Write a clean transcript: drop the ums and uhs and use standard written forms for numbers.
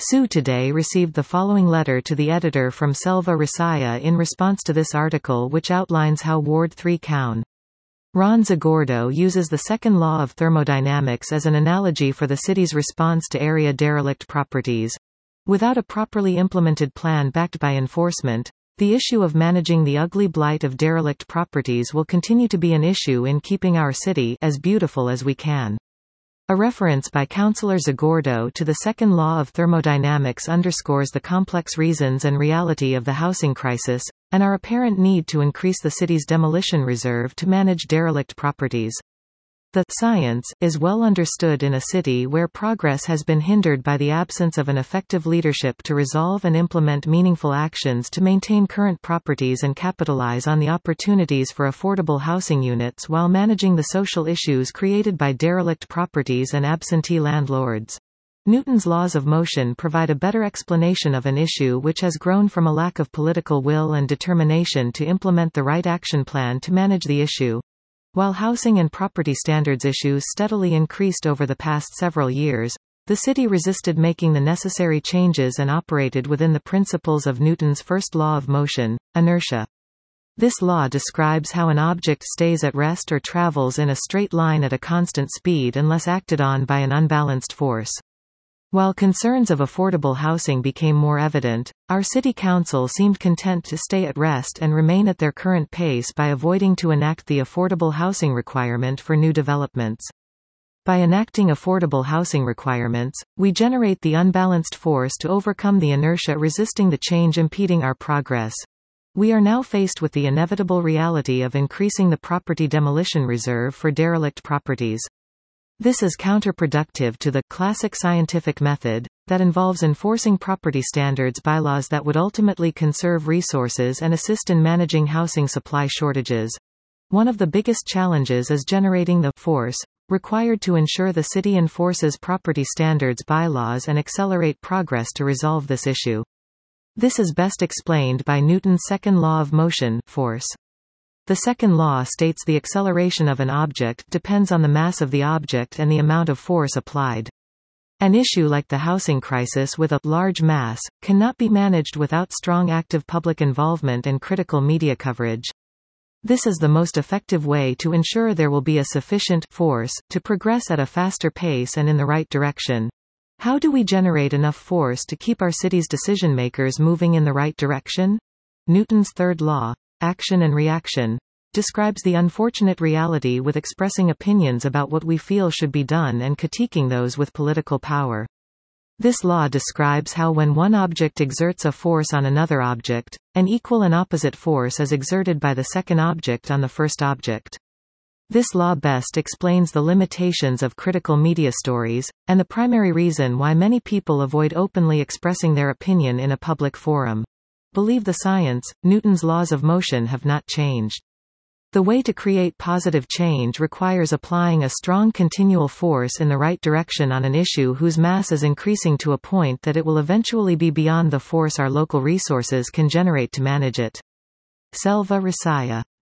Su Today received the following letter to the editor from Selva Risaya in response to this article, which outlines how Ward 3 Coun. Ron Zagordo uses the second law of thermodynamics as an analogy for the city's response to area derelict properties. Without a properly implemented plan backed by enforcement, the issue of managing the ugly blight of derelict properties will continue to be an issue in keeping our city as beautiful as we can. A reference by Councillor Zagordo to the second law of thermodynamics underscores the complex reasons and reality of the housing crisis, and our apparent need to increase the city's demolition reserve to manage derelict properties. The science is well understood in a city where progress has been hindered by the absence of an effective leadership to resolve and implement meaningful actions to maintain current properties and capitalize on the opportunities for affordable housing units while managing the social issues created by derelict properties and absentee landlords. Newton's laws of motion provide a better explanation of an issue which has grown from a lack of political will and determination to implement the right action plan to manage the issue. While housing and property standards issues steadily increased over the past several years, the city resisted making the necessary changes and operated within the principles of Newton's first law of motion, inertia. This law describes how an object stays at rest or travels in a straight line at a constant speed unless acted on by an unbalanced force. While concerns of affordable housing became more evident, our city council seemed content to stay at rest and remain at their current pace by avoiding to enact the affordable housing requirement for new developments. By enacting affordable housing requirements, we generate the unbalanced force to overcome the inertia resisting the change impeding our progress. We are now faced with the inevitable reality of increasing the property demolition reserve for derelict properties. This is counterproductive to the classic scientific method that involves enforcing property standards bylaws that would ultimately conserve resources and assist in managing housing supply shortages. One of the biggest challenges is generating the force required to ensure the city enforces property standards bylaws and accelerate progress to resolve this issue. This is best explained by Newton's second law of motion, force. The second law states the acceleration of an object depends on the mass of the object and the amount of force applied. An issue like the housing crisis with a large mass cannot be managed without strong active public involvement and critical media coverage. This is the most effective way to ensure there will be a sufficient force to progress at a faster pace and in the right direction. How do we generate enough force to keep our city's decision-makers moving in the right direction? Newton's third law, action and reaction, describes the unfortunate reality with expressing opinions about what we feel should be done and critiquing those with political power. This law describes how when one object exerts a force on another object, an equal and opposite force is exerted by the second object on the first object. This law best explains the limitations of critical media stories, and the primary reason why many people avoid openly expressing their opinion in a public forum. Believe the science, Newton's laws of motion have not changed. The way to create positive change requires applying a strong continual force in the right direction on an issue whose mass is increasing to a point that it will eventually be beyond the force our local resources can generate to manage it. Selva Risaya.